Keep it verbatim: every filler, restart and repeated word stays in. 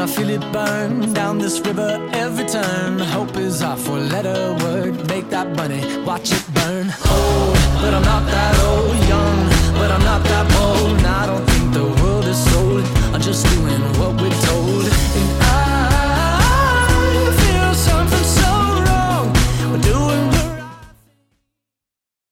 I feel it burn down this river every turn. Hope is our four-letter word. Make that money, watch it burn. Oh, but I'm not that